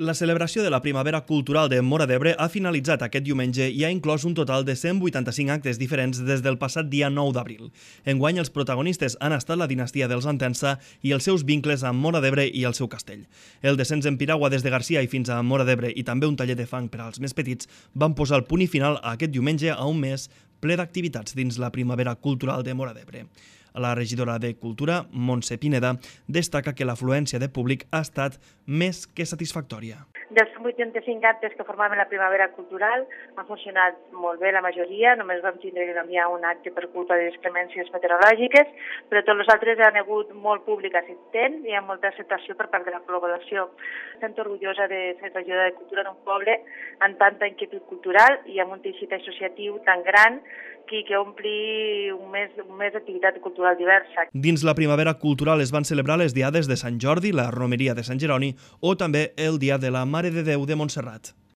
La celebració de la Primavera Cultural de Móra d'Ebre ha finalitzat aquest diumenge i ha inclòs un total de 185 actes diferents des del passat dia 9 d'abril. Enguany, els protagonistes han estat la dinastia dels Entença i els seus vincles amb Móra d'Ebre i el seu castell. El descens en piragua des de Garcia i fins a Móra d'Ebre i també un taller de fang per als més petits van posar el punt i final aquest diumenge a un mes ple d'activitats dins la Primavera Cultural de Móra d'Ebre. La regidora de Cultura, Montse Pineda, destaca que l'afluència de públic ha estat més que satisfactòria. Dels 85 actes que formaven la Primavera Cultural han funcionat molt bé la majoria, només vam tindre que canviar un acte per culpa de les inclemències meteorològiques, però tots els altres han hagut molt públic assistent i hi ha molta acceptació per part de la col·laboració. Estic orgullosa de ser regidora de Cultura d'un poble amb tanta inquietud cultural i amb un teixit associatiu tan gran que ompli un mes d'activitat cultural diversa. Dins la Primavera Cultural es van celebrar les diades de Sant Jordi, la romeria de Sant Jeroni o també el dia de la Mare de Déu de Montserrat.